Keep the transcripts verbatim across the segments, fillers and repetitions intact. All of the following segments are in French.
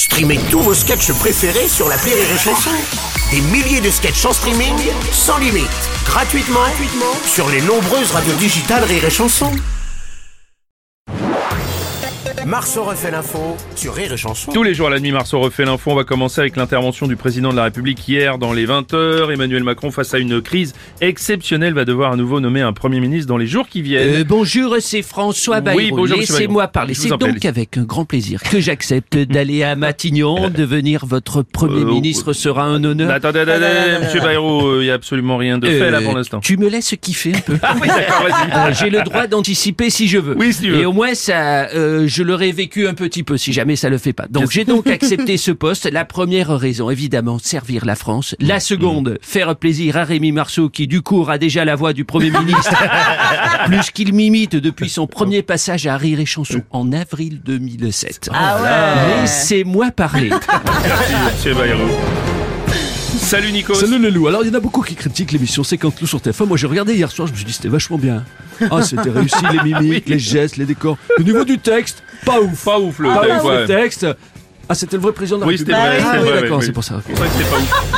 Streamez tous vos sketchs préférés sur l'appli Rire et Chanson. Des milliers de sketchs en streaming, sans limite, gratuitement, gratuitement sur les nombreuses radios digitales Rire et Chanson. Marceau refait l'info sur Rire et Chanson. Tous les jours à la nuit, Marceau refait l'info. On va commencer avec l'intervention du président de la République hier dans les vingt heures. Emmanuel Macron, face à une crise exceptionnelle, va devoir à nouveau nommer un Premier ministre dans les jours qui viennent. Euh, bonjour, c'est François Bayrou. Oui, bonjour, Laissez-moi parler. C'est donc prie. Avec un grand plaisir que j'accepte d'aller à Matignon. Devenir votre Premier euh, ministre euh, sera un honneur. Attendez, attendez, monsieur Bayrou, il n'y a absolument rien de euh, fait là pour l'instant. Tu me laisses kiffer un peu. Ah oui, d'accord, vas-y. Euh, j'ai le droit d'anticiper si je veux. Oui, si tu veux. Et au moins, ça, euh, je l'aurais vécu un petit peu si jamais ça le fait pas. Donc j'ai donc accepté ce poste. La première raison, évidemment, servir la France. La seconde, mmh. faire plaisir à Rémi Marceau qui du coup a déjà la voix du Premier ministre. Plus qu'il m'imite depuis son premier passage à Rire et Chanson en avril deux mille sept. Ah ouais. Laissez-moi parler. Merci, monsieur Bayrou. Salut Nico. Salut les loups. Alors il y en a beaucoup qui critiquent l'émission cinquante loups sur T F un. Moi j'ai regardé hier soir, je me suis dit c'était vachement bien. Ah c'était réussi, les mimiques, oui. les gestes, les décors. Au niveau du texte, pas ouf. Pas ouf le pas texte. Ouf, ouais. le texte. Ah c'était le vrai président de la oui, République. C'était vrai, ah c'était oui vrai, d'accord, oui, c'est oui. pour ça. C'est vrai que c'était pas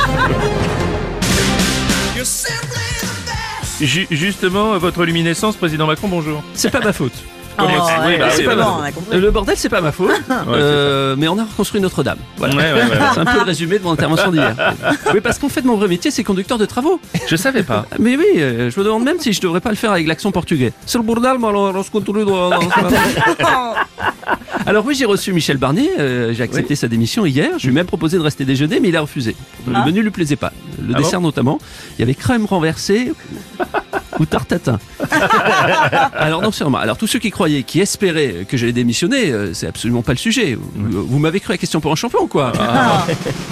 ouf. Ju- justement, votre luminescence, président Macron, bonjour. C'est pas ma faute. Oh, oui, ouais, bah, c'est oui, pas bah, bon, on a compris. Le bordel, c'est pas ma faute, ouais, euh, mais on a reconstruit Notre-Dame. Voilà. Ouais, ouais, ouais. C'est un peu le résumé de mon intervention d'hier. Oui, parce qu'en fait, mon vrai métier, c'est conducteur de travaux. Je savais pas. Mais oui, euh, je me demande même si je devrais pas le faire avec l'accent portugais. C'est le bordel, mais alors, on se continue dans... Alors oui, j'ai reçu Michel Barnier, euh, j'ai accepté oui. sa démission hier, je lui ai même proposé de rester déjeuner, mais il a refusé. Le ah. menu lui plaisait pas. Le ah dessert bon notamment, il y avait crème renversée ou tarte tatin. Alors non seulement, alors tous ceux qui croyaient, qui espéraient que j'allais démissionner, euh, c'est absolument pas le sujet. Vous, vous m'avez cru à question pour un champion ou quoi? Ah.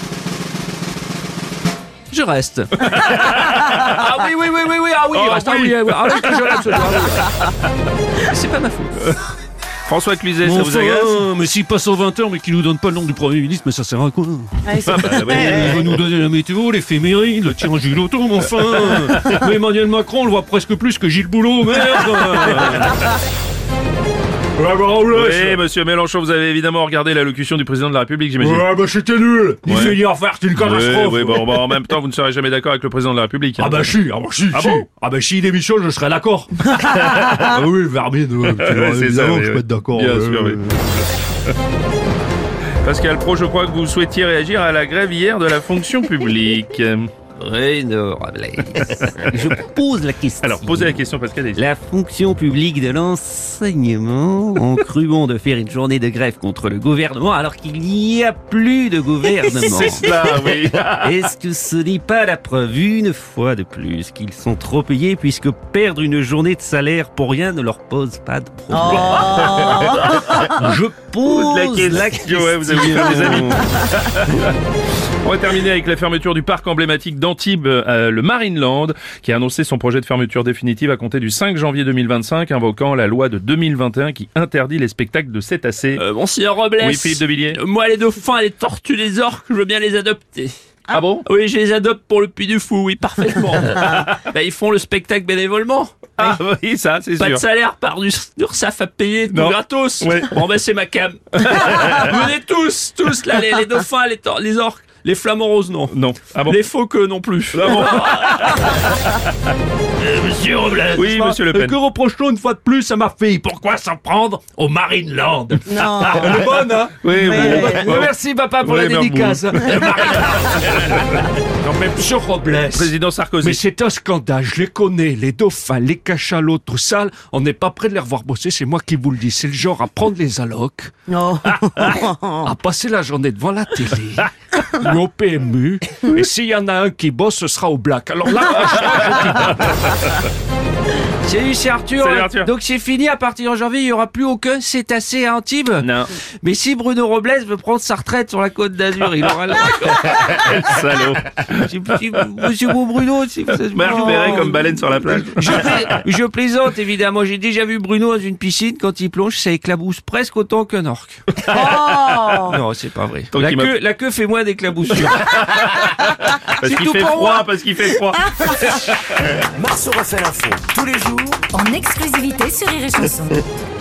Je reste. Ah oui, oui, oui, oui, oui, ah oui, oh, reste, oui. ah oui, ah oui, ah oui, que je reste. Ah oui. C'est pas ma faute. François Cluzet, Bon, ça vous agace? Mais s'il passe aux vingt heures mais qu'il nous donne pas le nom du Premier ministre, mais ça sert à quoi? Ouais, Ah, bah, oui. Il va nous donner la météo, l'éphéméride, le tirage du loto, mais enfin. Mais Emmanuel Macron, on le voit presque plus que Gilles Boulot, merde. Ouais, bah, oui, monsieur Mélenchon, vous avez évidemment regardé l'allocution du président de la République, j'imagine. Ouais, bah c'était nul. Il ouais. fait hier faire, c'est une catastrophe. Oui, oui, bon, bah, en même temps, vous ne serez jamais d'accord avec le président de la République. Hein. Ah bah si, ah bah si, ah si. Bon ah bah si, il démissionne, je serais d'accord. Ah oui, Vermine, ouais, c'est évidemment ça, oui, que je oui. peux être d'accord. Bien euh, sûr, oui. Pascal Pro, je crois que vous souhaitiez réagir à la grève hier de la fonction publique. Bruno Robles. Je pose la question. Alors, posez la question, Pascal. La fonction publique de l'enseignement en cru bon de faire une journée de grève contre le gouvernement alors qu'il n'y a plus de gouvernement. C'est cela, oui. Est-ce que ce n'est pas la preuve, une fois de plus, qu'ils sont trop payés puisque perdre une journée de salaire pour rien ne leur pose pas de problème? Oh. Je pose la question. la question. Ouais, vous avez vu, les amis. On va terminer avec la fermeture du parc emblématique d'Antibes, euh, le Marineland, qui a annoncé son projet de fermeture définitive à compter du cinq janvier deux mille vingt-cinq, invoquant la loi de deux mille vingt et un qui interdit les spectacles de cétacés. Euh, Monsieur Robles. Oui, Philippe de Villiers. Euh, moi, les dauphins, les tortues, les orques, je veux bien les adopter. Ah, ah bon? Oui, je les adopte pour le Puy du Fou, oui, parfaitement. Bah, ils font le spectacle bénévolement. Ah oui, ça, c'est pas sûr. Pas de salaire par du URSAF à payer, tout non. gratos. Ouais. Bon, ben, c'est ma cam. Venez tous, tous, là, les, les dauphins, les, tor- les orques. Les flamants roses, non. Non. Ah bon? Les phoques, non plus. Ah bon. euh, Monsieur Robles. Oui, monsieur Le Pen. Que reproche-t-on une fois de plus à ma fille? Pourquoi s'en prendre au Marineland? Non. Elle est bonne, hein? Oui, oui. Ouais. oui. Merci, papa, pour Ouais, la merde, dédicace. Non, mais monsieur Robles. Président Sarkozy. Mais c'est un scandale, je les connais, les dauphins, les cachalots, tout ça, on n'est pas prêt de les revoir bosser, c'est moi qui vous le dis. C'est le genre à prendre les allocs, Non. à passer la journée devant la télé, ou au P M U, et s'il y en a un qui bosse, ce sera au black. Alors là, Salut, c'est Arthur. Salut, Arthur. Donc c'est fini, à partir de janvier, il n'y aura plus aucun cétacé à Antibes. Non. Mais si Bruno Robles veut prendre sa retraite sur la côte d'Azur, il aura le Salaud. Si- si- Monsieur Beau Bruno, si vous Me récupérer comme baleine sur la plage. Je, pla- je plaisante évidemment, j'ai déjà vu Bruno dans une piscine, quand il plonge, ça éclabousse presque autant qu'un orque. Oh. Non, c'est pas vrai. Donc La il m'a- queue, la queue fait moins d'éclaboussures. Parce C'est qu'il tout fait pour froid, moi. parce qu'il fait froid. Marceau refait l'info tous les jours En exclusivité sur Rire et Chanson.